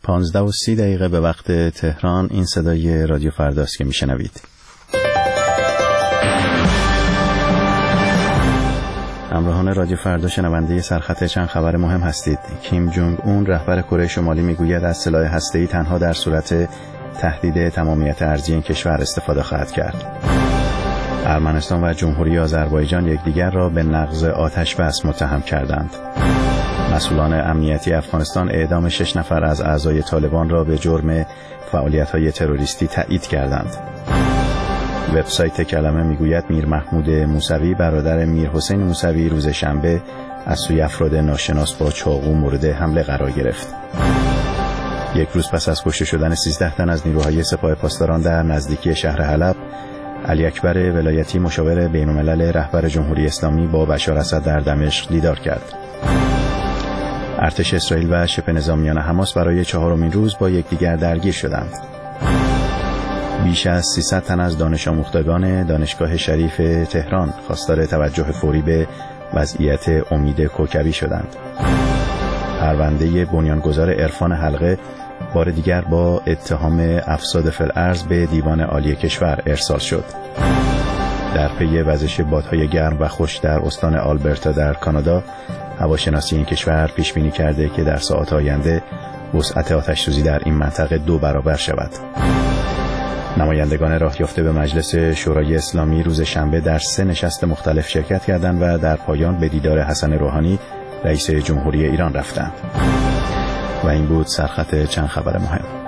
15:30 به وقت تهران. این صدای رادیو فرداست که میشنوید. همراهان رادیو فردا شنونده سرخط چند خبر مهم هستید. کیم جونگ اون رهبر کره شمالی میگوید از سلاح هسته‌ای تنها در صورت تهدید تمامیت ارضی این کشور استفاده خواهد کرد. ارمنستان و جمهوری آذربایجان یکدیگر را به نقض آتش بس متهم کردند. مسئولان امنیتی افغانستان اعدام 6 نفر از اعضای طالبان را به جرم فعالیت‌های تروریستی تایید کردند. وبسایت کلمه میگوید میر محمود موسوی برادر میر حسین موسوی روز شنبه از سوی افراد ناشناس با چاقو مورد حمله قرار گرفت. یک روز پس از کشته شدن 13 تن از نیروهای سپاه پاسداران در نزدیکی شهر حلب، علی اکبر ولایتی مشاور بین‌الملل رهبر جمهوری اسلامی با بشار اسد در دمشق دیدار کرد. ارتش اسرائیل و شبه نظامیان حماس برای 4مین روز با یکدیگر درگیر شدند. بیش از 300 تن از دانش آموختگان دانشگاه شریف تهران خواستار توجه فوری به وضعیت امید کوکبی شدند. پرونده بنیانگذار عرفان حلقه بار دیگر با اتهام افساد فی الارض به دیوان عالی کشور ارسال شد. در پی وزش بادهای گرم و خشک در استان آلبرتا در کانادا، هواشناسی این کشور پیش بینی کرده که در ساعات آینده وسعت آتش‌سوزی در این منطقه 2 برابر شود. نمایندگان راه یافته به مجلس شورای اسلامی روز شنبه در 3 نشست مختلف شرکت کردند و در پایان به دیدار حسن روحانی رئیس جمهوری ایران رفتند. و این بود سرخط چند خبر مهم.